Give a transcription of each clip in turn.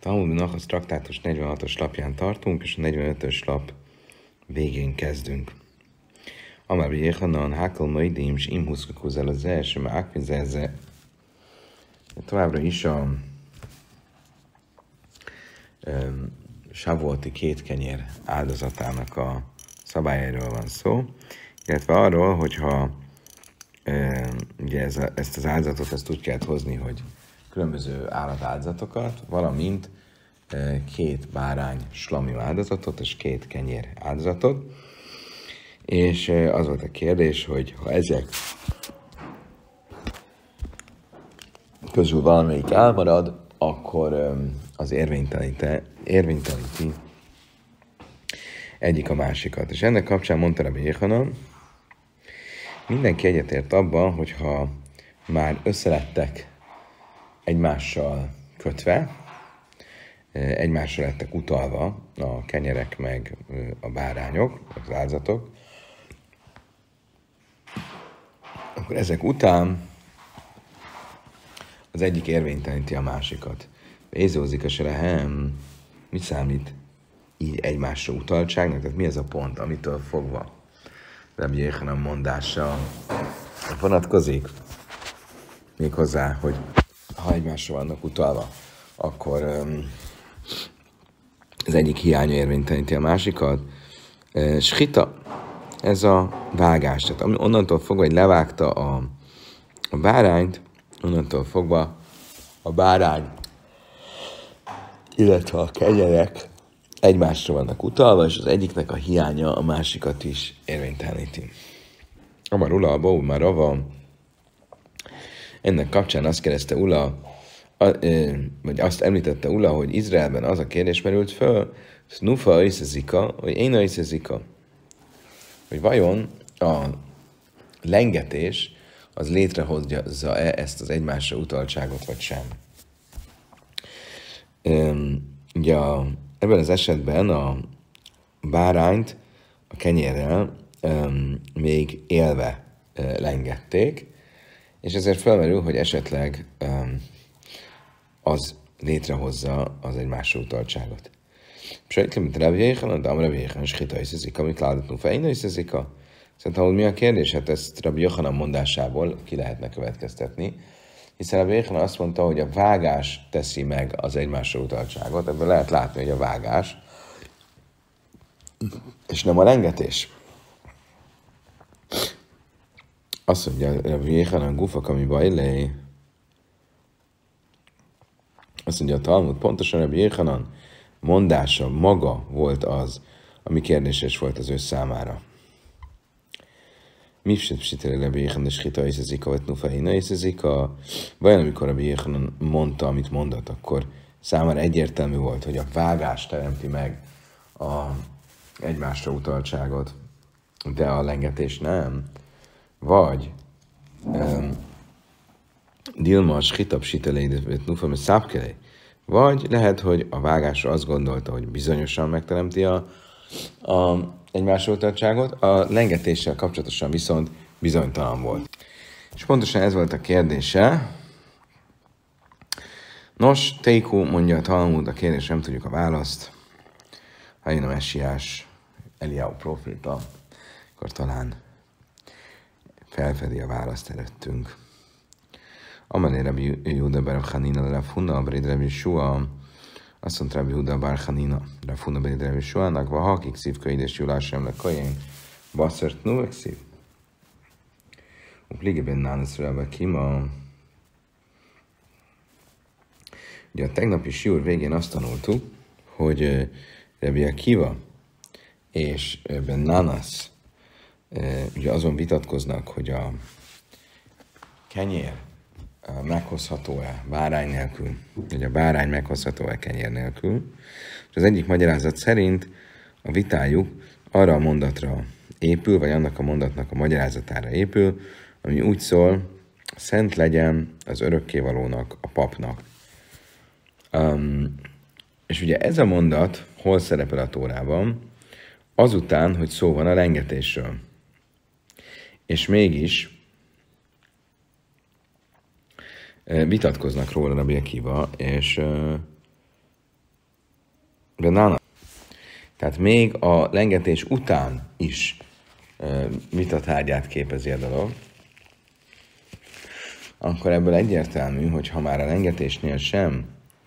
Talmud Nachas traktátus 46-os lapján tartunk, és a 45-ös lap végén kezdünk. Amár Jéhanan, Hákal Maidim, és Imhuszkakúzel az első, mert Ákvizerze. Továbbra is a Savolti két kenyér áldozatának a szabályairól van szó, illetve arról, hogyha ugye ezt az áldozatot ezt úgy kellett hozni, hogy különböző állatáldozatokat, valamint két bárány slami áldozatot és két kenyér áldozatot. És az volt a kérdés, hogy ha ezek közül valamelyik elmarad, akkor az érvényteleníti egyik a másikat. És ennek kapcsán mondta Rabbi Jéhanan, mindenki egyetért abban, hogyha már összelettek egymással kötve, egymásra lettek utalva a kenyerek meg a bárányok, az áldozatok, akkor ezek után az egyik érvényteleníti a másikat. Ézózik a serehem, mi számít így egymásra utaltságnak? Tehát mi ez a pont, amitől fogva Rabbi Jéhanan mondása vonatkozik? Méghozzá, hogy ha egymásra vannak utalva, akkor az egyik hiánya érvényteleníti a másikat. Shita, ez a vágás. Tehát onnantól fogva, hogy levágta a bárányt, onnantól fogva a bárány, illetve a kenyerek egymásra vannak utalva, és az egyiknek a hiánya a másikat is érvényteleníti. Amar Ula, a Bó, már Rava, ennek kapcsán azt kérdezte Ula, vagy azt említette Ula, hogy Izraelben az a kérdés merült föl, Snufa iszezika, vagy Éna iszezika, hogy vajon a lengetés az létrehozza-e ezt az egymásra utaltságot, vagy sem. Ugye ebben az esetben a bárányt a kenyérrel még élve lengették, és ezért felmerül, hogy esetleg az létrehozza az egymásra utaltságot. Sajnálom, mint Rabbi Jéhanan, de Rabbi Jéhanan shita iszezika, amit ládatnunk fejna iszezika. Szerintem, mi a kérdés? Hát ezt Rabbi Jéhanan mondásából ki lehetne következtetni, hiszen Rabbi Jéhanan azt mondta, hogy a vágás teszi meg az egymásra utaltságot, ebből lehet látni, hogy a vágás, és nem a lengetés. Azt mondja Rabbi Jéhanan, gufak, ami bajlé. Azt mondja a Talmud, pontosan Rabbi Jéhanan mondása maga volt az, ami kérdéses volt az ő számára. Mi psitele Rabbi Jéhanan shita iszezika, vagy nufaina iszezika? Vajon amikor Rabbi Jéhanan mondta, amit mondott, akkor számára egyértelmű volt, hogy a vágás teremti meg a egymásra utaltságot, de a lengetés nem. Vagy Dilma shita psitele, vagy nufa, mert szápkelej. Vagy lehet, hogy a vágásra azt gondolta, hogy bizonyosan megteremti a egymásra utaltságot, a lengetéssel kapcsolatosan viszont bizonytalan volt. És pontosan ez volt a kérdése. Nos, Teikú, mondja a Talmud, a kérdés, nem tudjuk a választ. Ha jön a messiás Eliáhu proféta, akkor talán felfedi a választ előttünk. Amelé Rabbi Yehuda bar Chanina Rav Huna bar Rabbi Yeshua, azt mondta Rabbi Yehuda bar Chanina Rav Huna bar Rabbi Yeshuának, va hakik szívköid és julásem le kajén, basszert nuvek szív. Upligében nálasz Rabbi Kima. Ugye a tegnapi siúr végén azt tanultuk, hogy Rabbi Akiva és Ben Nanas ugye azon vitatkoznak, hogy a kenyér meghozható-e bárány nélkül, vagy a bárány meghozható-e kenyér nélkül. És az egyik magyarázat szerint a vitájuk arra a mondatra épül, vagy annak a mondatnak a magyarázatára épül, ami úgy szól, szent legyen az örökkévalónak, a papnak. És ugye ez a mondat hol szerepel a Tórában? Azután, hogy szó van a lengetésről. És mégis vitatkoznak róla Rabbi Akiva, és Benana. Tehát még a lengetés után is vitatárgyát képezi a dolog, akkor ebből egyértelmű, hogy ha már a lengetésnél sem,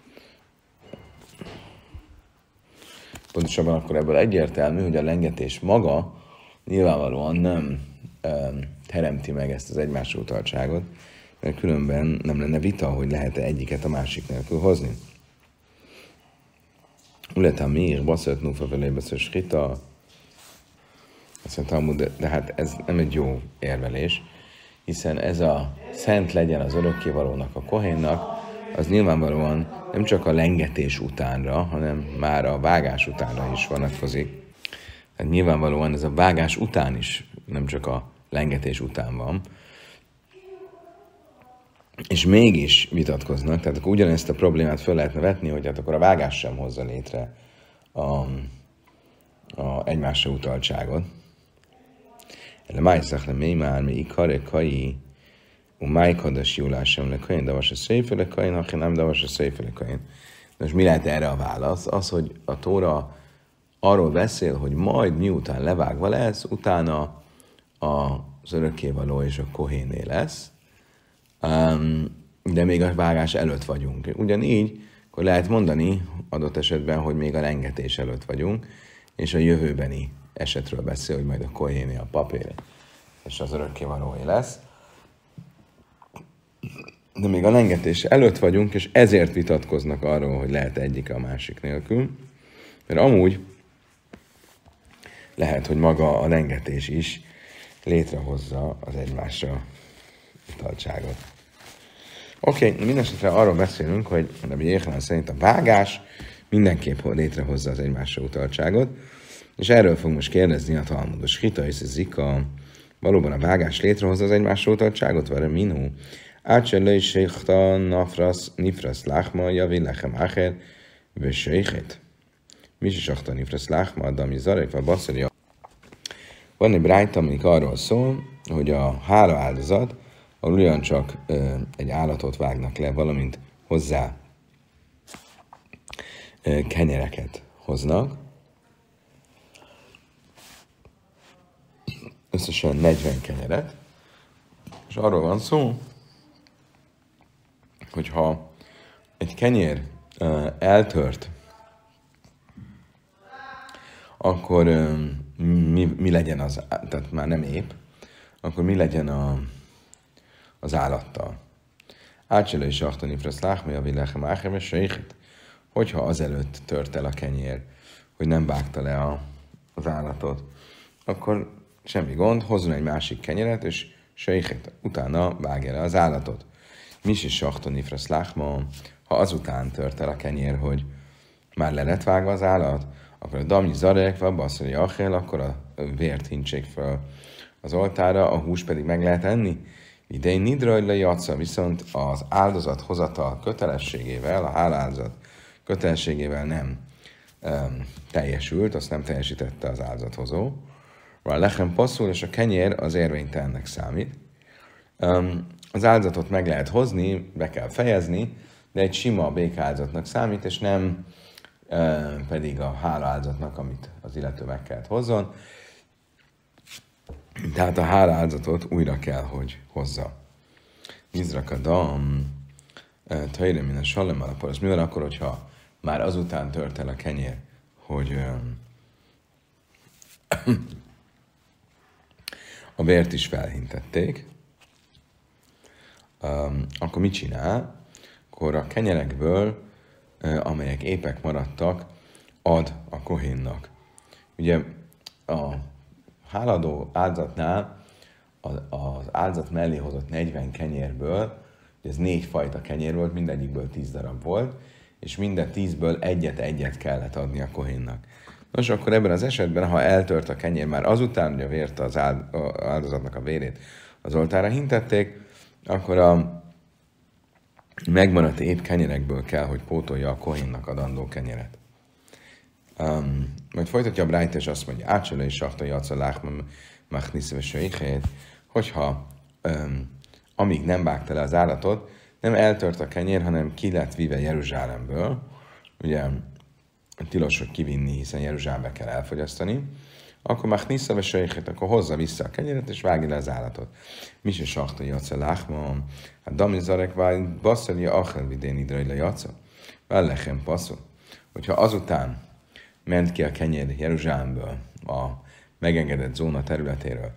pontosabban akkor ebből egyértelmű, hogy a lengetés maga nyilvánvalóan nem teremti meg ezt az egymásra utaltságot, mert különben nem lenne vita, hogy lehet-e egyiket a másik nélkül hozni. Uletán miért baszert nufa velébeször skita? Azt mondtam, de hát ez nem egy jó érvelés, hiszen ez a szent legyen az örökkévalónak, a kohénnak, az nyilvánvalóan nem csak a lengetés utánra, hanem már a vágás utánra is vonatkozik. Tehát nyilvánvalóan ez a vágás után is, nem csak a lengetés után van. És mégis vitatkoznak, tehát akkor ugyanezt a problémát föl lehetne vetni, hogy hát akkor a vágás sem hozza létre a egymásra utaltságot. Le májszak le mély már, mi ikare kai, májkadas jólásem le kain, davas a széfele kain, ha nem davas a széfele kain. Most mi lehet erre a válasz? Az, hogy a Tóra arról beszél, hogy majd miután levágva lesz, utána az örökkévaló és a kohéné lesz, de még a vágás előtt vagyunk. Ugyanígy, akkor lehet mondani adott esetben, hogy még a lengetés előtt vagyunk, és a jövőbeni esetről beszél, hogy majd a kohéné a papír, és az örökkévalóé lesz. De még a lengetés előtt vagyunk, és ezért vitatkoznak arról, hogy lehet egyik a másik nélkül. Mert amúgy lehet, hogy maga a lengetés is létrehozza az egymásra utaltságot. Oké, mindenesetre arról beszélünk, hogy Rabbi Jéhanan szerint a vágás mindenképp létrehozza az egymásra utaltságot, és erről fog most kérdezni a Talmudos. Hita és Zika, valóban a vágás létrehozza az egymásra utaltságot, vagy a minú? Ácsellői séhta nifrasz láhma, javi lechem áher, vösséhet. Mi is sakta nifrasz láhma, de ami zarek, vagy basszari. Van egy brájta, amik arról szól, hogy a hála áldozat, ahol ugyancsak egy állatot vágnak le, valamint hozzá kenyereket hoznak. Összesen 40 kenyeret. És arról van szó, hogyha egy kenyér eltört, akkor mi legyen az, tehát már nem épp, akkor mi legyen az állattal. Átsele is achtani fraszláhmi a világem áheme sejhet, hogyha azelőtt tört el a kenyér, hogy nem vágta le az állatot, akkor semmi gond, hozzon egy másik kenyeret, és sejhet, utána vágja le az állatot. Mis is achtani fraszláhma, ha azután tört el a kenyér, hogy már le lett vágva az állat, akkor a damnyi zarek, vagy basszori achel, akkor a vért hintsék fel az oltára, a hús pedig meg lehet enni. Idején nidrajla jatsza, viszont az áldozat hozatal kötelességével, a háláldozat kötelességével nem teljesült, azt nem teljesítette az áldozathozó. A lechem passzul, és a kenyér az érvénytelennek számít. Az áldozatot meg lehet hozni, be kell fejezni, de egy sima békáldozatnak számít, és nem pedig a hálaáldozatnak, amit az illető meg kellett hozzon. Tehát a háláldozatot újra kell, hogy hozza. Mizrakadam, tajre minden sallem alapor. Az mi van akkor, hogyha már azután tört el a kenyér, hogy a vért is felhintették, akkor mit csinál? Akkor a kenyerekből, amelyek épek maradtak, ad a kohénnak. Ugye a háladó áldozatnál az áldozat mellé hozott 40 kenyérből, ez 4 fajta kenyér volt, mindegyikből 10 darab volt, és minden 10-ből egyet kellett adni a kohénnak. Nos, akkor ebben az esetben, ha eltört a kenyér már azután, hogy a vért az áldozatnak a vérét az oltára hintették, akkor a megmaradt épp kenyerekből kell, hogy pótolja a kohénnak adandó kenyeret. Majd folytatja a Brájta, és azt mondja, átsele és sakta jatsza láhma machniszve sejhét, hogyha amíg nem vágta le az állatot, nem eltört a kenyér, hanem ki lett vive Jeruzsálemből. Ugye tilos, hogy kivinni, hiszen Jeruzsálembe kell elfogyasztani, akkor már niszave sejhet, akkor hozza vissza a kenyeret, és vágja le az állatot. Mi se sakta jaca láhma, a dami zarek vágy, basszalja achel vidén idrejle jaca, vellechem passzol. Hogyha azután ment ki a kenyér Jeruzsálemből, a megengedett zóna területéről,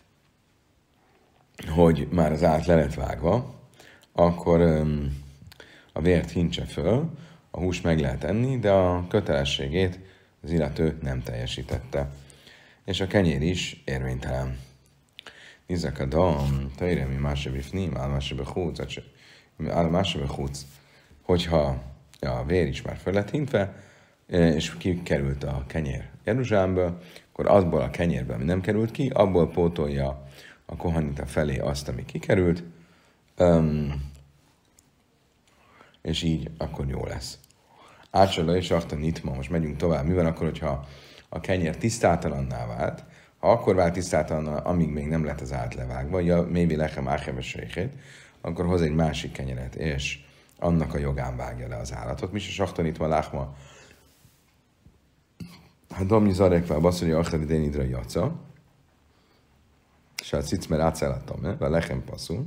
hogy már az állat le lett vágva, akkor a vért hincse föl, a hús meg lehet enni, de a kötelességét az illető nem teljesítette. És a kenyér is érvénytelen. Nézzek a dam, tajremi másebifnim, álmásebechúc, hogyha a vér is már föl lett hintve, és kikerült a kenyér Jeruzsálemből, akkor azból a kenyérből, ami nem került ki, abból pótolja a kohanita felé azt, ami kikerült, és így akkor jó lesz. Átsala és akta nitma, most megyünk tovább. Mi van akkor, hogyha a kenyér tisztátalanná vált? Ha akkor vált tisztátalanná, amíg még nem lett az állat levágva, ja, maybe lechem áhevességét, akkor hoz egy másik kenyeret, és annak a jogán vágja le az állatot. Mi se sakta nitma láhma, ha domnyi zarekvá basszolja acheli dénidra jaca, és a cicmer átszállottam, a lechem passzul.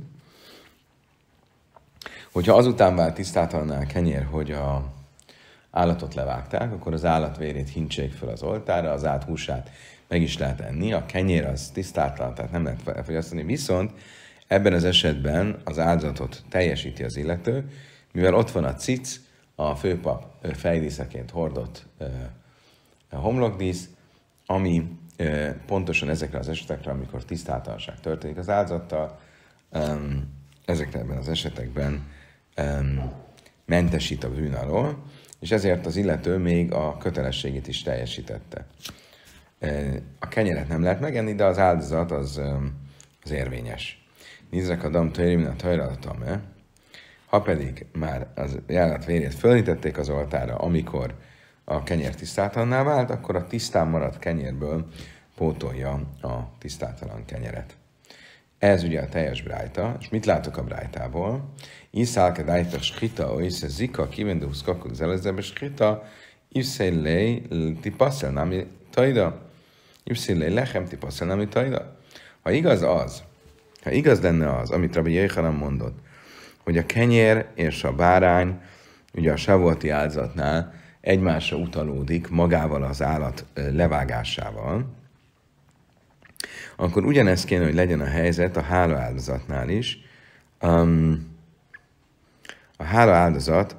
Hogyha azután vált tisztátalanná a kenyér, hogy a állatot levágták, akkor az állat vérét hintsék fel az oltára, az állat húsát meg is lehet enni, a kenyér az tisztátalan, tehát nem lehet felfogyasztani, viszont ebben az esetben az áldozatot teljesíti az illető, mivel ott van a cic, a főpap fejdíszeként hordott homlokdísz, ami pontosan ezekre az esetekre, amikor tisztátalanság történik az áldozattal, ezekben az esetekben mentesít a bűn alól, és ezért az illető még a kötelességét is teljesítette. A kenyeret nem lehet megenni, de az áldozat az érvényes. Nézzek a dam tajrimin a tajralatam, ha pedig már az állat vérét fölítették az oltára, amikor a kenyér tisztátalanná vált, akkor a tisztán maradt kenyérből pótolja a tisztátalan kenyeret. Ez ugye a teljes brájta, és mit látok a brájtából? Iszálke dájta skita, oisze zika, kivendősz kakuk zelezebe skita, ivszélej tipasszel nami tajda, ivszélej lechem tipasszel nami tajda. Ha igaz lenne az, amit Rabbi Jéhanan mondott, hogy a kenyér és a bárány, ugye a savuati áldozatnál egymásra utalódik magával az állat levágásával, akkor ugyanez kéne, hogy legyen a helyzet a hála áldozatnál is. A hála áldozat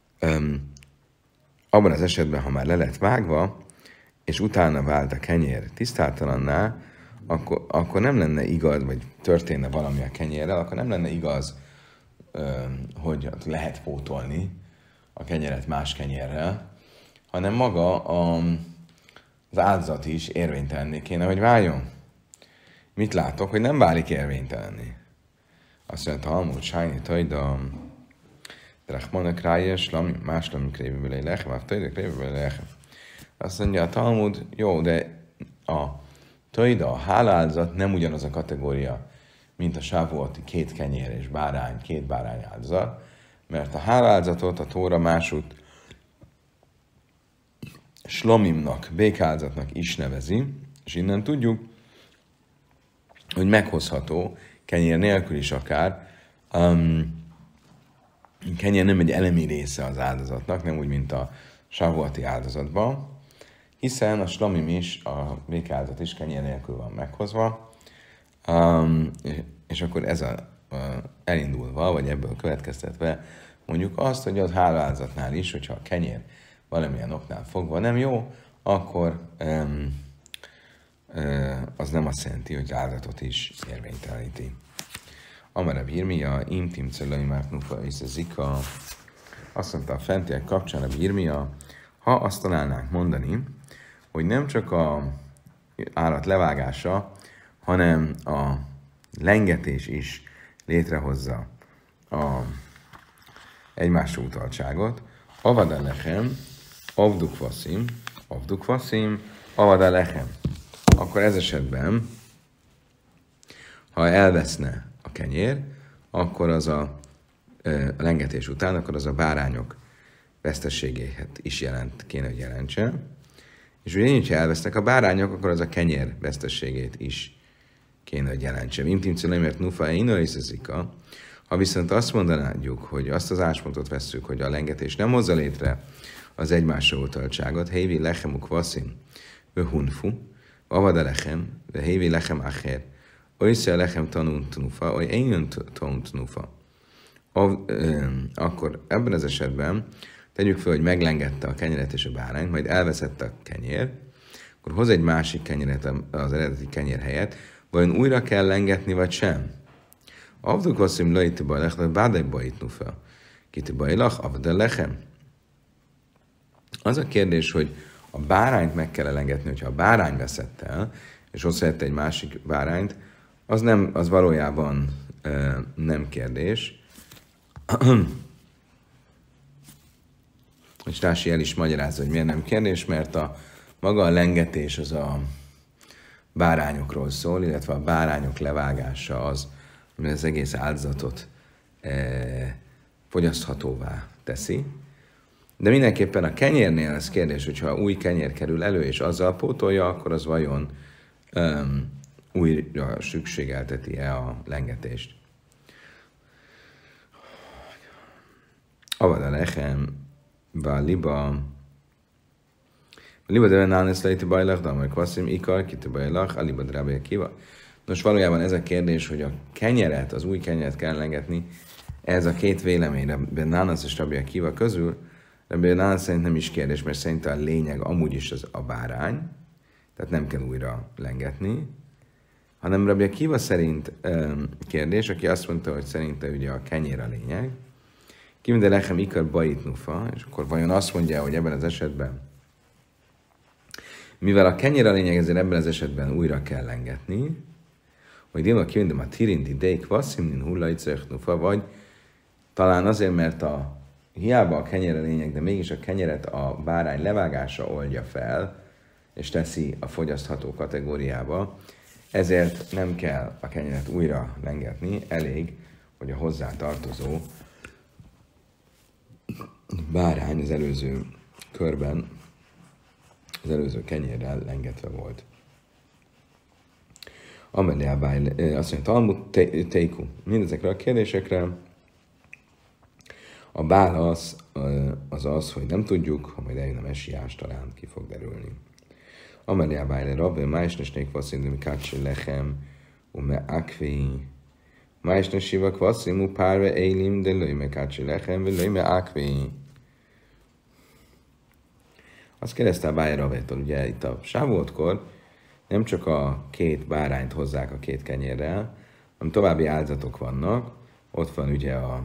abban az esetben, ha már le lett vágva, és utána vált a kenyér tisztátalanná, akkor nem lenne igaz, vagy történne valami a kenyérrel, akkor nem lenne igaz, hogy lehet pótolni a kenyeret más kenyérrel, hanem maga az áldozat is érvénytelenné kéne, hogy váljon. Mit látok, hogy nem válik érvénytelenné? Azt mondja, Talmud, Sájni, Tajda, Drachmanak rájes, más lami krévőből lechem, Tajda krévőből lechem. Azt mondja, a Talmud, jó, de a Tajda, a háláldozat nem ugyanaz a kategória, mint a sávuati két kenyér és két bárány áldozat, mert a háláldozatot a Tóra másút slomimnak, békáldozatnak is nevezi, és innen tudjuk, hogy meghozható, kenyér nélkül is akár, kenyér nem egy elemi része az áldozatnak, nem úgy, mint a savuati áldozatban, hiszen a slomim is, a békáldozat is kenyér nélkül van meghozva, és akkor ez elindulva, vagy ebből következtetve, mondjuk azt, hogy az hálaáldozatnál is, hogyha a kenyér valamilyen oknál fogva nem jó, akkor az nem azt jelenti, hogy áldozatot is érvényteleníti. Amarab Irmia, Imtim Celai Mártnufa és Zika, azt mondta a fentiek kapcsán a Irmia, ha azt találnánk mondani, hogy nem csak a állat levágása, hanem a lengetés is létrehozza a egymásra utaltságot. Avad alechem, avduk vasszim, avad alechem. Akkor ez esetben, ha elveszne a kenyér, akkor az a lengetés után, akkor az a bárányok vesztességét is kéne, hogy jelentse. És ugye, ha elvesznek a bárányok, akkor az a kenyér vesztességét is kéne, hogy jelentse. Imtim mert nufa énőiszezika. Ha viszont azt mondanájuk, hogy azt az áspontot vesszük, hogy a lengetés nem hozza létre az egymásra utaltságot, hévi lechem ukvaszim, hunfu, avada lechem, hévi lechem acher, oisza lechem tanunt nufa, oly én tanunt nufa. Akkor ebben az esetben tegyük fel, hogy meglengette a kenyeret és a bárányt, majd elveszett a kenyér, akkor hoz egy másik kenyeret az eredeti kenyér helyett, vajon újra kell lengetni, vagy sem? Avduk vaszim lejti bajlach, de bádaj bajtnu fel. Kiti bajlach, avda lechem. Az a kérdés, hogy a bárányt meg kell lengetni, hogyha a bárány veszett el, és hozzájött egy másik bárányt, az valójában nem kérdés. És Rási el is magyarázza, hogy miért nem kérdés, mert maga a lengetés az a bárányokról szól, illetve a bárányok levágása az, ami az egész áldozatot fogyaszthatóvá teszi. De mindenképpen a kenyérnél ez kérdés, hogyha új kenyér kerül elő, és azzal pótolja, akkor az vajon újra szükségelteti-e a lengetést. Avad a lechem, liba de nánész lejti bajlach, de amely kvaszim ikar, kiti bajlach, a liba drábja kiva. Nos, valójában ez a kérdés, hogy a kenyeret, az új kenyeret kell lengetni, ez a két véleményre, Nánasz és Rabbi Akiva közül, Rabbi Nánasz szerint nem is kérdés, mert szerint a lényeg amúgy is az a bárány, tehát nem kell újra lengetni, hanem Rabbi Akiva szerint kérdés, aki azt mondta, hogy szerinte ugye a kenyér a lényeg, Kimde lechem ikar bait nufa, és akkor vajon azt mondja, hogy ebben az esetben, mivel a kenyér a lényeg, ezért ebben az esetben újra kell lengetni, hogy Dilma kimde a tirinti deik vasszimnin hullaitzech nufa, vagy talán azért, mert hiába a kenyér a lényeg, de mégis a kenyeret a bárány levágása oldja fel, és teszi a fogyasztható kategóriába, ezért nem kell a kenyeret újra lengetni, elég, hogy a hozzá tartozó bárány az előző körben, az előző kenyérrel lengetve volt. Amelé azt mondja, Talmud teiku. Mindezekre a kérdésekre a válasz az, hogy nem tudjuk, ha majd eljön a messiás, talán ki fog derülni. Amelé a bájle rabbe, májsnesnék vasszindumi kácsi lechem, ume akvi, májsnesiva kvaszimu párve élim, de löjme kácsi lechem, vagy löjme akvi. Azt kérdezte a bájle rabbeitól, ugye itt a sávoltkor nem csak a két bárányt hozzák a két kenyérrel, hanem további áldozatok vannak. Ott van ugye a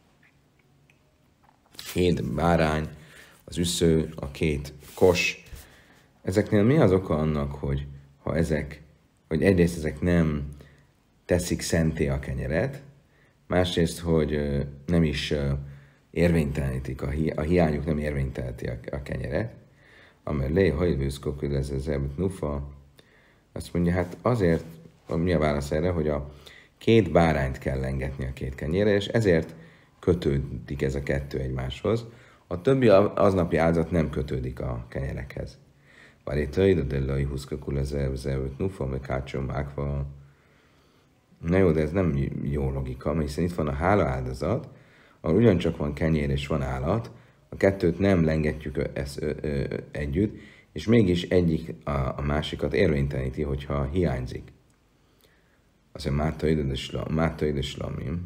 két bárány, az üsző, a két kos. Ezeknél mi az oka annak, hogy hogy egyrészt ezek nem teszik szenté a kenyeret, másrészt, hogy nem is érvénytelenítik, a hiányuk nem érvénytelíti a kenyeret, amely lé hajlőszkok, hogy ez nufa. Azt mondja, hát azért, mi a válasz erre, hogy a két bárányt kell lengetni a két kenyérre, és ezért kötődik ez a kettő egymáshoz. A többi aznapi áldozat nem kötődik a kenyerekhez. Valétai, de laj huszkakul ez nufa, meg kácsom ákva. Na jó, de ez nem jó logika, mert hiszen itt van a hála áldozat, ahol ugyancsak van kenyér és van állat, a kettőt nem lengetjük együtt, és mégis egyik a másikat érvényteleníti, hogyha hiányzik. Azt mondja, mátai de slamim.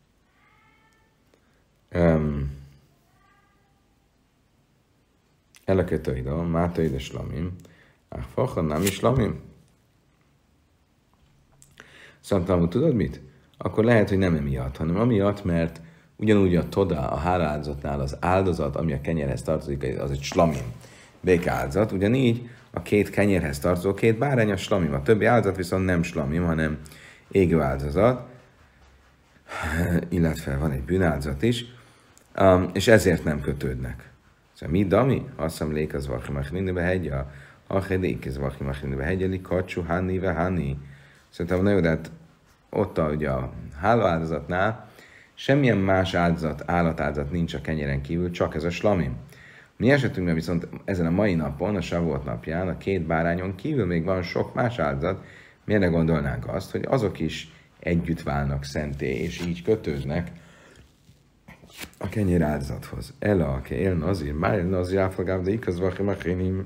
Elekötöida, mátai de slamim. Facha nem is slamim. Szóval tudod mit? Akkor lehet, hogy nem emiatt, hanem amiatt, mert ugyanúgy a toda, a hálaáldozatnál az áldozat, ami a kenyérhez tartozik, az egy slamim, békáldozat. Ugyanígy a két kenyérhez tartozó két bárány a slamim, a többi áldozat viszont nem slamim, hanem égő áldozat, illetve van egy bűnáldozat is, és ezért nem kötődnek. Szóval mi, dami? Hasszam lék az vakimach mindenbe hegya, hachedik az vakimach mindenbe hegyeli, kacsú, hanni, ve hanni. Szerintem nagyon, de hát ott ugye a hálaáldozatnál Semmilyen más állatáldozat nincs a kenyeren kívül, csak ez a slamim. Mi esetünkben viszont ezen a mai napon, a Shavuot napján, a 2 bárányon kívül még van sok más áldozat, miért ne gondolnánk azt, hogy azok is együtt válnak szenté, és így kötődnek a kenyér áldozathoz. Ela, aki él nazir, már nazir áflagáv, de ikaz vachim achinim,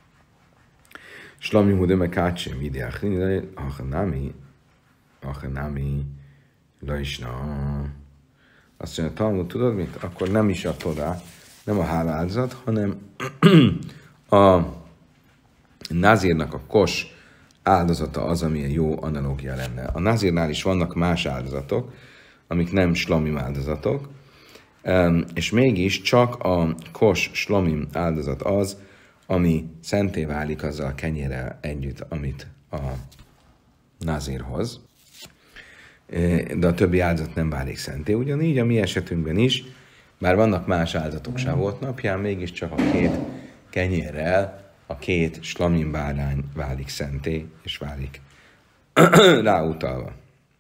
slamim hudöme kácsém, ide achinile, achanami, laisna. Azt mondja, Talmud, tudod mit? Akkor nem is a Torá, nem a hálaáldozat, hanem a nazírnak a kos áldozata az, ami jó analógia lenne. A nazírnál is vannak más áldozatok, amik nem slamim áldozatok, és mégis csak a kos slamim áldozat az, ami szenté válik azzal a kenyérrel együtt, amit a nazír hoz. De a többi áldozat nem válik szenté. Ugyanígy a mi esetünkben is, bár vannak más áldozatok Shavuot napján, mégiscsak a 2 kenyérrel a 2 slamim bárány válik szenté, és válik ráutalva.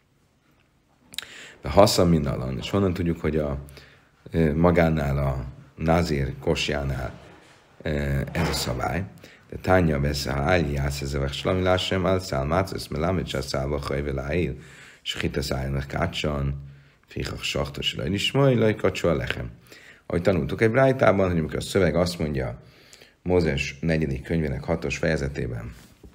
De haszam mindalan, és honnan tudjuk, hogy a magánál, a nazír kosjánál ez a szabály. De tánya vesz a háli jászezevek slamilásem, álszál mácesz, melámit sászálva hajveláil, Schita szájának kácsan, fichak saktos lejn is majd, lejkacsol lechem. Ahogy tanultuk egy brájtában, hogy amikor a szöveg azt mondja Mózes 4. könyvének 6. fejezetében,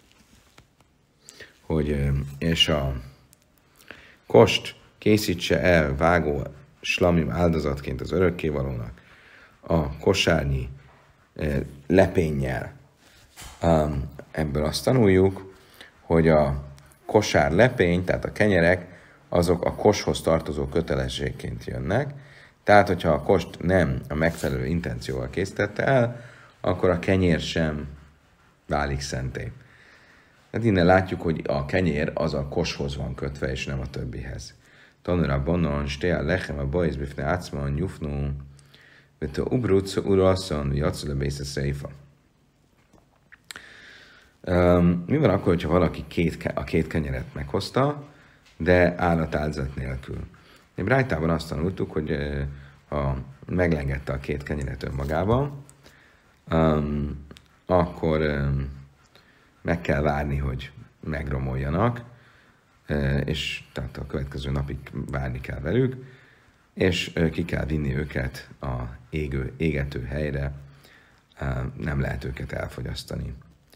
hogy és a kost készítse el vágó slamim áldozatként az örökkévalónak a kosárnyi lepénnyel. Ebből azt tanuljuk, hogy a kosár lepény, tehát a kenyerek, azok a koshoz tartozó kötelességként jönnek. Tehát, hogyha a kost nem a megfelelő intencióval készítette el, akkor a kenyér sem válik szenté. Tehát innen látjuk, hogy a kenyér az a koshoz van kötve, és nem a többihez. Tanulra bonon, stél lechem a bajz bifne ácman, nyufnú, vető ubrutsz urasszon, jatszul a bésze széfa. Mi van akkor, hogyha valaki a 2 kenyeret meghozta, de állatáldozat nélkül? Mi Brájtában azt tanultuk, hogy ha meglengette a 2 kenyeret önmagában, akkor meg kell várni, hogy megromoljanak, és tehát a következő napig várni kell velük, és ki kell vinni őket a égető helyre, nem lehet őket elfogyasztani.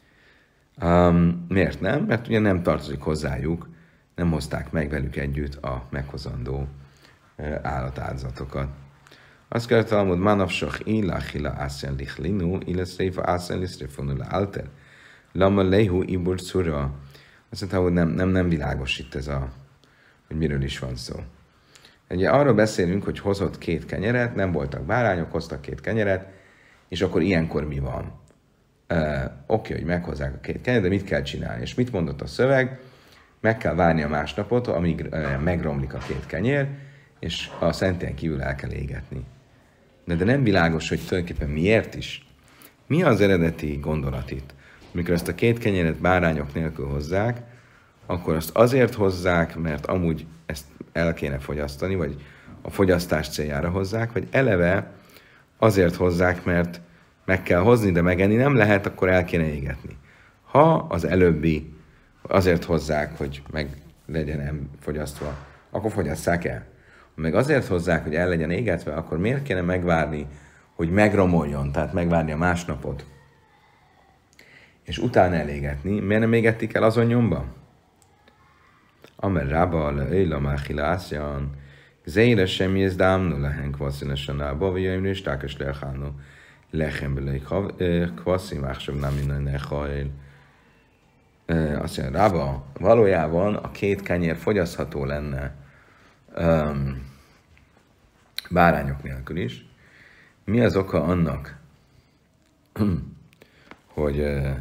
Miért nem? Mert ugye nem tartozik hozzájuk, nem hozták meg velük együtt a meghozandó állatáldozatokat. Azt kell Talmud, manapsach illachila ászen lichlinu, illeszréfa ászen liszrefonul alter. Lama lehu ibur szura. Azt mondta, hogy nem világos itt ez hogy miről is van szó. Ugye arról beszélünk, hogy hozott 2 kenyeret, nem voltak bárányok, hoztak 2 kenyeret, és akkor ilyenkor mi van? Oké, hogy meghozzák a 2 kenyeret, de mit kell csinálni? És mit mondott a szöveg? Meg kell várni a másnapot, amíg megromlik a 2 kenyér, és a szentélyen kívül el kell égetni. De nem világos, hogy tulajdonképpen miért is. Mi az eredeti gondolat itt? Amikor ezt a 2 kenyeret bárányok nélkül hozzák, akkor azt azért hozzák, mert amúgy ezt el kéne fogyasztani, vagy a fogyasztás céljára hozzák, vagy eleve azért hozzák, mert meg kell hozni, de megenni nem lehet, akkor el kéne égetni. Ha az előbbi azért hozzák, hogy meg legyen fogyasztva, akkor fogyasszák el. Ha meg azért hozzák, hogy el legyen égetve, akkor miért kéne megvárni, hogy megromoljon, tehát megvárni a másnapot, és utána elégetni? Miért nem égették el azon nyomban? Amer rába leila máchilászjan, zéire sem jézdámnu lehen kvaszinosan a bavijaimra, és tákos lehánnu lehembele kvaszim, áksav nem minden nehajl. Azt mondja, rába, valójában a 2 kenyér fogyasztható lenne bárányok nélkül is. Mi az oka annak, hogy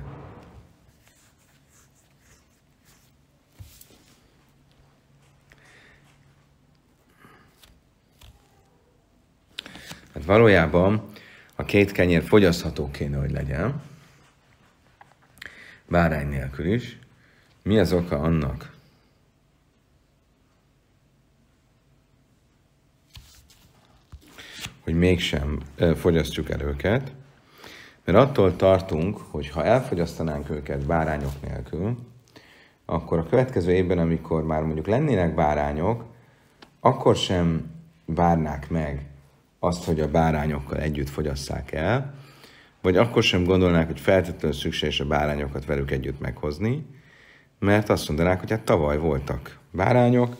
hát valójában a 2 kenyér fogyasztható kéne, hogy legyen, bárány nélkül is. Mi az oka annak, hogy mégsem fogyasztjuk el őket, mert attól tartunk, hogy ha elfogyasztanánk őket bárányok nélkül, akkor a következő évben, amikor már mondjuk lennének bárányok, akkor sem várnák meg azt, hogy a bárányokkal együtt fogyasszák el, vagy akkor sem gondolnák, hogy feltétlenül szükséges a bárányokat velük együtt meghozni, mert azt mondanák, hogy hát tavaly voltak bárányok,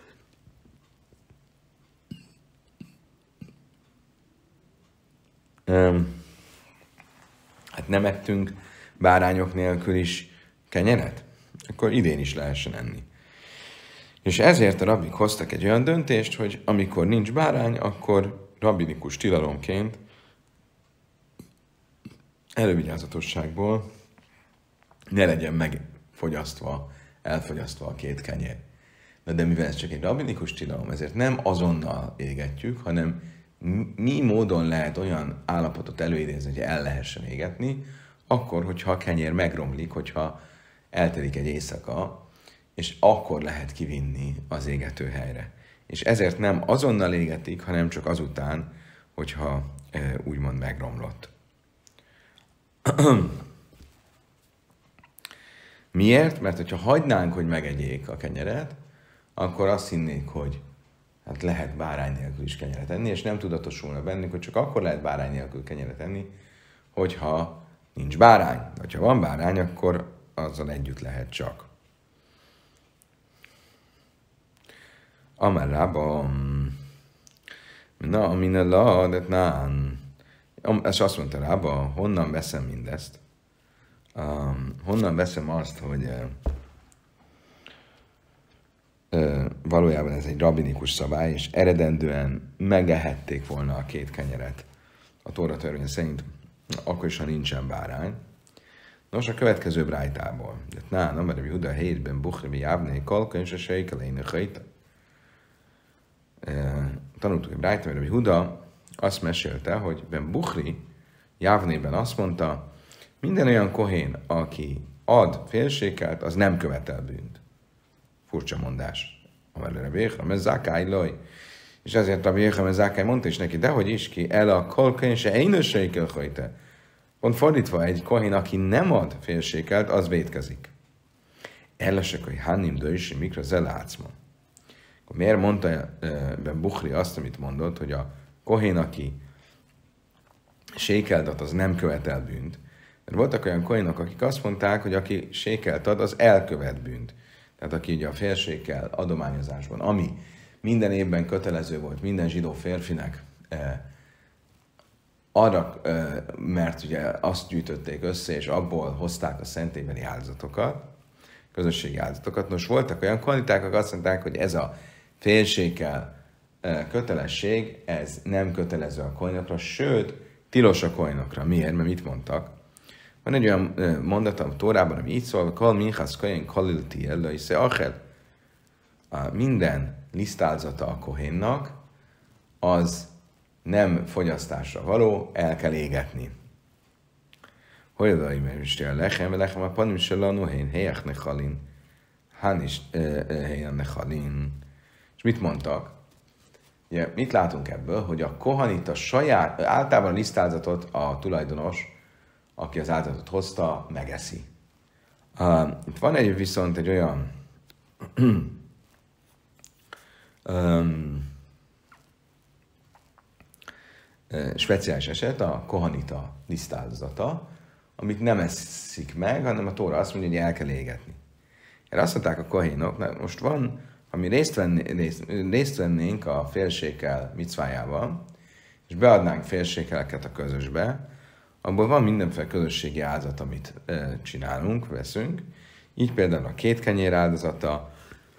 hát nem ettünk bárányok nélkül is kenyeret, akkor idén is lehessen enni. És ezért a rabbik hoztak egy olyan döntést, hogy amikor nincs bárány, akkor rabbinikus tilalomként elővigyázatosságból ne legyen megfogyasztva, elfogyasztva a két kenyér. De mivel ez csak egy rabbinikus tilalom, ezért nem azonnal égetjük, hanem mi módon lehet olyan állapotot előidézni, hogy el lehessen égetni, akkor, hogyha a kenyér megromlik, hogyha eltelik egy éjszaka, és akkor lehet kivinni az égetőhelyre. És ezért nem azonnal égetik, hanem csak azután, hogyha úgymond megromlott. Miért? Mert hogyha hagynánk, hogy megegyék a kenyeret, akkor azt hinnék, hogy hát lehet bárány nélkül is kenyeret enni, és nem tudatosulna bennük, hogy csak akkor lehet bárány nélkül kenyeret enni, hogyha nincs bárány. Vagy ha van bárány, akkor azzal együtt lehet csak. Amarában, na, amine la, de nán. És azt mondta Rába, honnan veszem mindezt? Honnan veszem azt, hogy valójában ez egy rabbinikus szabály, és eredendően megehették volna a két kenyeret a Tóra törvény szerint, akkor is, ha nincsen bárány. Nos, a következő brájtából. Na, mert a Huda hétben Bukhri Jávné Kalka és a Sejkeléne Hajta. Tanultuk egy brájtában, mert a Huda azt mesélte, hogy Ben Bukhri Jávnében azt mondta, minden olyan kohén, aki ad félsékelt, az nem követel bűnt. Furcsa mondás. Amelőre Véham, ez Zákály loj. És ezért a Véham, ez Zákály mondta is neki, dehogy is ki, el a kolkén se énőseikel hajta. Pont fordítva, egy kohén, aki nem ad félsékelt, az vétkezik. Ellesek, hogy Hannim döjsi mikra zelátszma. Miért mondta Ben Bukhri azt, amit mondott, hogy a kohén, aki sékelt ad, az nem követel bűnt. Mert voltak olyan kohénok, akik azt mondták, hogy aki sékelt ad, az elkövet bűnt. Tehát aki ugye a félsékkel adományozásban, ami minden évben kötelező volt minden zsidó férfinek, arra, mert ugye azt gyűjtötték össze, és abból hozták a szentélybeli áldozatokat, közösségi áldozatokat. Nos, voltak olyan kohaniták, akik azt mondták, hogy ez a félsékkel kötelesség, ez nem kötelező a kohénokra, sőt, tilos a kohénokra. Miért? Mert mit mondtak? Van egy olyan mondat a Tórában, ami így szól, Kal minchasz kohen kalil tiel löjsze achel. Minden lisztálzata a kohénnak, az nem fogyasztásra való, el kell égetni. Hogyan mert is lechem a panim selanu hén helyek nechalin, hán is helyen nechalin. És mit mondtak? Ugye, mit látunk ebből? Hogy a kohanita saját, általában a lisztálzatot a tulajdonos, aki az áldozatot hozta, megeszi. Itt van viszont egy olyan speciális eset, a kohanita lisztáldozata, amit nem eszik meg, hanem a Tóra azt mondja, hogy el kell égetni. Erre azt mondták a kohénok, most van, ha mi részt vennénk a félsékel micvájával, és beadnánk félsékeleket a közösbe, abból van mindenféle közösségi áldozat, amit csinálunk, veszünk. Így például a két kenyér áldozata,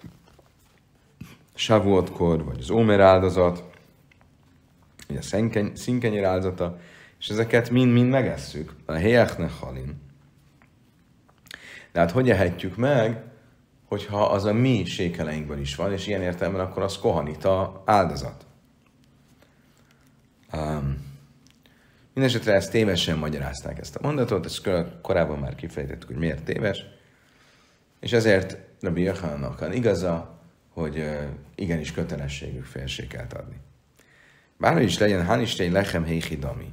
Shavuotkor, vagy az Ómer áldozat, vagy a színkenyér áldozata, és ezeket mind-mind megesszük. A helyekne halin. De hát hogy ehetjük meg, hogyha az a mi sékeleinkből is van, és ilyen értelemben akkor az kohanita áldozat. Mindenesetre ezt tévesen magyarázták ezt a mondatot, ezt korábban már kifejtettük, hogy miért téves, és ezért Rabbi Jochanannak igaza, hogy igenis kötelességük félsékelt adni. Bárhogy is legyen, Hanistei lechem héhidami.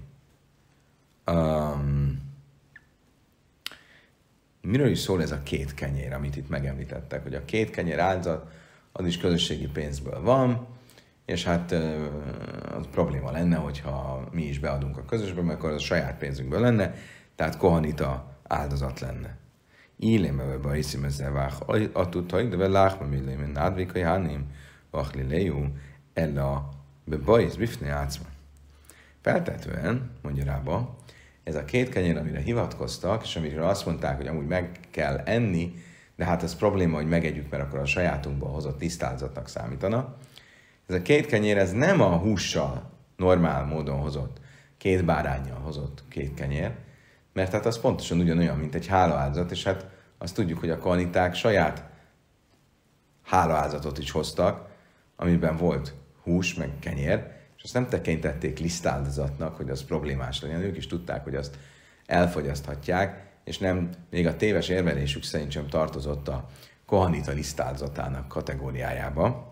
Miről is szól ez a két kenyér, amit itt megemlítettek, hogy a két kenyér áldozat, az is közösségi pénzből van, és hát az probléma lenne, hogyha mi is beadunk a közösbe, mert akkor az a saját pénzünkből lenne, tehát kohanita áldozat lenne. Ílémebe bajszim ezzel vách, atutai, de velách, mert millém, nádvikai hánim, vachli lejú, ella bebajsz, bifne játszma. Feltetően, mondja Rába, ez a két kenyér, amire hivatkoztak, és amiről azt mondták, hogy amúgy meg kell enni, de hát ez probléma, hogy megegyük, mert akkor a sajátunkból hozott tisztáldozatnak számítana. Ez a két kenyér, ez nem a hússal, normál módon hozott, két báránnyal hozott két kenyér, mert hát az pontosan ugyanolyan, mint egy hálaáldozat, és hát azt tudjuk, hogy a kohaniták saját hálaáldozatot is hoztak, amiben volt hús, meg kenyér, és azt nem tekintették lisztáldozatnak, hogy az problémás legyen. Ők is tudták, hogy azt elfogyaszthatják, és nem, még a téves érvelésük szerint sem tartozott a kohanita lisztáldozatának kategóriájába.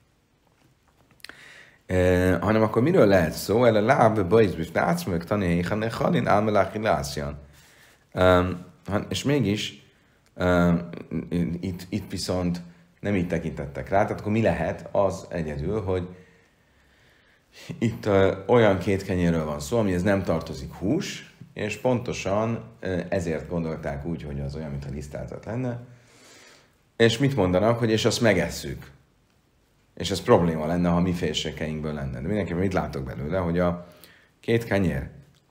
Hanem akkor miről lehet szó? El a láb, bajzbis, látszmök, tanéhéhan, halin, álmeláki lászjan. És mégis itt viszont nem így tekintettek rá, tehát akkor mi lehet az egyedül, hogy itt olyan két kenyérről van szó, amihez nem tartozik hús, és pontosan ezért gondolták úgy, hogy az olyan, mintha lisztáldozat lenne. És mit mondanak, hogy és azt megesszük. És ez probléma lenne, ha mi félségeinkből lenne. De mindenképpen mit látok belőle, hogy a két kenyér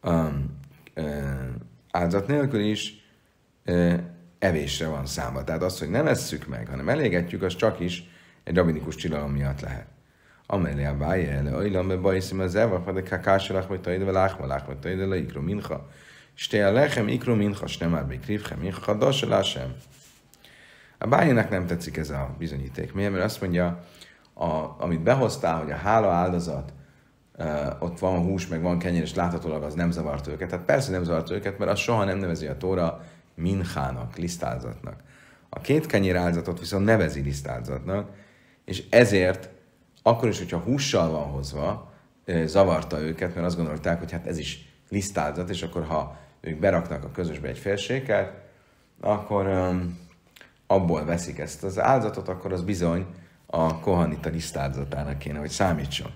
áldozat nélkül is evésre van számba. Tehát az, hogy nem esszük meg, hanem elégetjük, az csak is egy rabinikus tilalom miatt lehet. Amelé a báje, le ajlambe bajszim az evak, vagy kakásolach, vagy taidve láchmalach, vagy taidve ikro mincha. Ste a lechem ikro mincha, s nem már bekrivchem mincha, dasalásem. A bájének nem tetszik ez a bizonyíték. Miért? Mert azt mondja, amit behoztál, hogy a hála áldozat, ott van hús, meg van kenyér, és láthatólag az nem zavart őket. Tehát persze nem zavart őket, mert az soha nem nevezi a Tóra minchának, lisztáldozatnak. A két kenyér áldozatot viszont nevezi lisztáldozatnak, és ezért akkor is, hogyha hússal van hozva, zavarta őket, mert azt gondolták, hogy hát ez is lisztáldozat, és akkor ha ők beraknak a közösbe egy félséket, akkor abból veszik ezt az áldozatot, akkor az bizony a kohanita lisztáldozatának kéne, hogy számítson.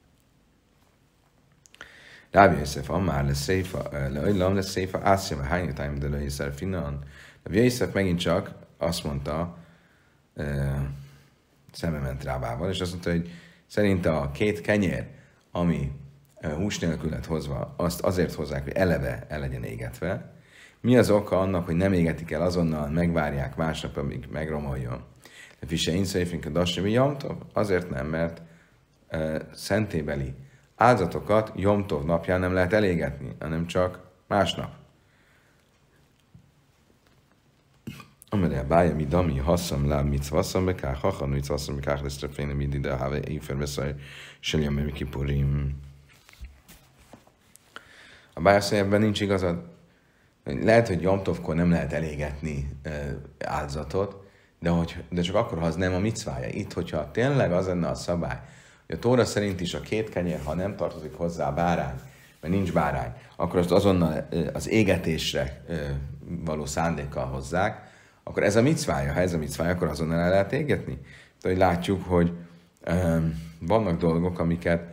Rabbi Yosef, Amár leszéfa, leajlam leszéfa, ászjam a hányutáim, de lehiszer finan. Rabbi Yosef megint csak azt mondta, szembe ment Rábával, és azt mondta, hogy szerint a két kenyér, ami hús nélkül lett hozva, azt azért hozzák, hogy eleve el legyen égetve. Mi az oka annak, hogy nem égetik el azonnal, megvárják másnap, amíg megromoljon? De fise inszéfink a dassemi jamtov? Azért nem, mert szentébeli áldozatokat Jomtov napján nem lehet elégetni, hanem csak másnap. Amire bája mi dami hasszam láb mit szvasszam bekár, hacham mit szvasszam bekár, lesz treféne mi ide, háve éfer beszaj, seljem mi kipurim. A bája ebben nincs igazad. Lehet, hogy Jomtovkor nem lehet elégetni áldozatot, de csak akkor, ha az nem a micvája. Itt, hogyha tényleg az lenne a szabály, hogy a Tóra szerint is a két kenyér, ha nem tartozik hozzá a bárány, mert nincs bárány, akkor azt azonnal az égetésre való szándékkal hozzák, akkor ez a micvája. Ha ez a micvája, akkor azonnal el lehet égetni. De hogy látjuk, hogy vannak dolgok, amiket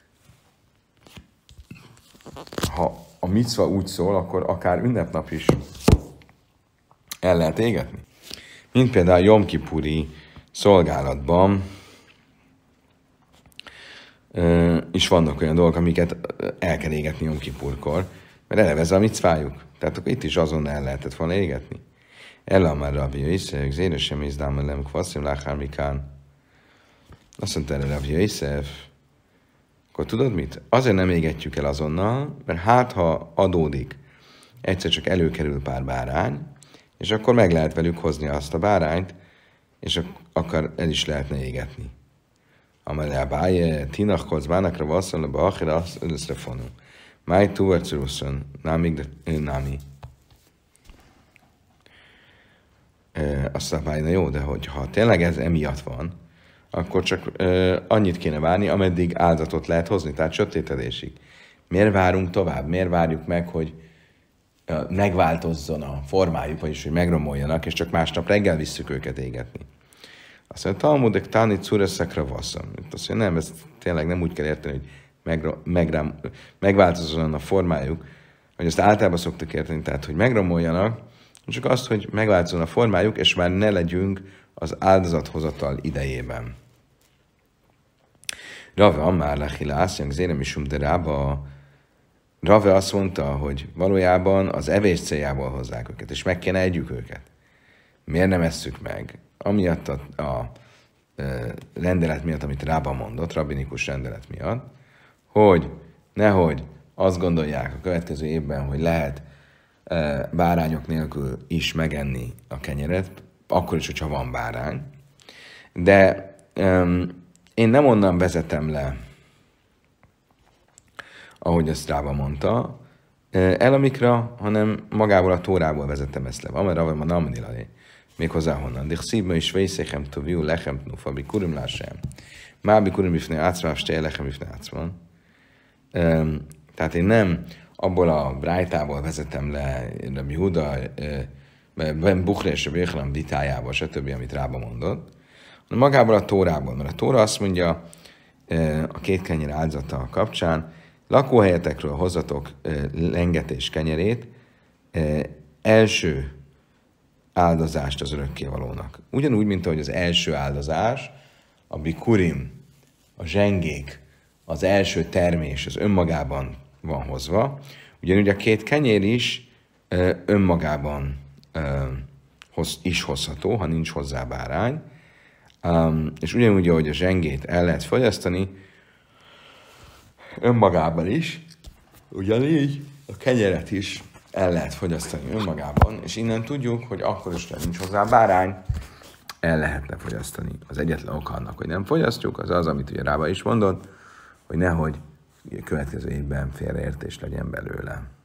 ha a micva úgy szól, akkor akár ünnepnap is el lehet égetni. Mint például a Jom Kipuri szolgálatban is vannak olyan dolgok, amiket el kell égetni Jom Kipurkor, mert eleve ez a micvájuk. Tehát akkor itt is azonnal el lehetett volna égetni. Ella már Rabbi Yosef, zéres sem izdám elem kvaszim láhármikán. Azt mondta erre Rabbi Yosef, akkor tudod mit? Azért nem égetjük el azonnal, mert hát ha adódik, egyszer csak előkerül pár bárány, és akkor meg lehet velük hozni azt a bárányt, és akkor el is lehetne égetni. Amelé a báje, tinach kozbánakra vasszol, a bachira, azt összrefonul. Máj túvarcuruszon, námi. Azt a bájna jó, de hogyha tényleg ez emiatt van, akkor csak annyit kéne várni, ameddig áldozatot lehet hozni, tehát sötétedésig. Miért várunk tovább? Miért várjuk meg, hogy megváltozzon a formájuk, vagyis hogy megromoljanak, és csak másnap reggel visszük őket égetni? Azt mondja, Talmudek tani cureszekre vasszam. Azt mondja, nem, ezt tényleg nem úgy kell érteni, hogy megváltozzon a formájuk, hogy azt általában szoktuk érteni, tehát, hogy megromoljanak, csak azt, hogy megváltozzon a formájuk, és már ne legyünk az áldozathozatal idejében. Rave Amár Lechilász, Zérem Isum de Rába. Rave azt mondta, hogy valójában az evés céljából hozzák őket, és meg kéne együk őket. Miért nem esszük meg? Amiatt a rendelet miatt, amit Rába mondott, rabbinikus rendelet miatt, hogy nehogy azt gondolják a következő évben, hogy lehet bárányok nélkül is megenni a kenyeret, akkor is, hogyha van bárány. De én nem onnan vezetem le, ahogy ezt Rába mondta, elamikra, hanem magából a Tórából vezetem ezt le. Amara van a namnilai. Méghozzá honnan. De szívben is vészékem toviu lechem tnufa, bikurim lássam. Má bikurim ifne átszvám, ste lechem ifne átszván. Tehát én nem abból a brájtából vezetem le Rabbi Huda, Ben Bukhra és a Béchelem ditájából, stb., amit Rába mondott, hanem magából a Tórából. Mert a Tóra azt mondja a két kenyér áldozata kapcsán, lakóhelyetekről hozzatok lengetés kenyerét, első áldozást az örökkévalónak. Ugyanúgy, mint ahogy az első áldozás, a bikurim, a zsengék, az első termés az önmagában van hozva, ugyanúgy a két kenyér is önmagában is hozható, ha nincs hozzá bárány, és ugyanúgy, ahogy a zsengét el lehet fogyasztani, önmagában is, ugyanígy a kenyeret is el lehet fogyasztani önmagában, és innen tudjuk, hogy akkor is, ha nincs hozzá bárány, el lehetne fogyasztani. Az egyetlen ok annak, hogy nem fogyasztjuk, az az, amit ugye Rába is mondott, hogy nehogy a következő évben félreértés legyen belőle.